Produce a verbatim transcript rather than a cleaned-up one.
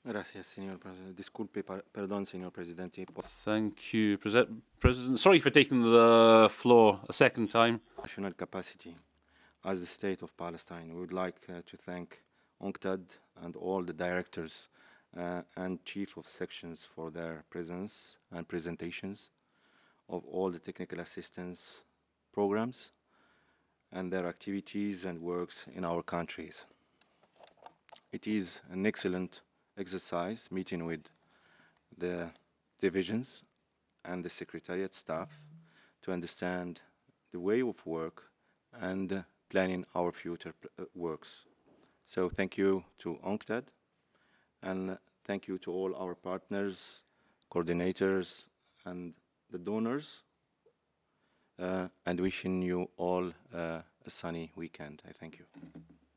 Gracias, señor presidente. Disculpe, par- perdón, señor presidente. por- Thank you, Prese- President. Sorry for taking the floor a second time. National capacity as the state of Palestine. We would like uh, to thank UNCTAD and all the directors uh, and chief of sections for their presence and presentations of all the technical assistance programs and their activities and works in our countries. It is an excellent exercise meeting with the divisions and the secretariat staff to understand the way of work and uh, planning our future uh, works. So thank you to UNCTAD and thank you to all our partners, coordinators, and the donors, uh, and wishing you all uh, a sunny weekend. I thank you.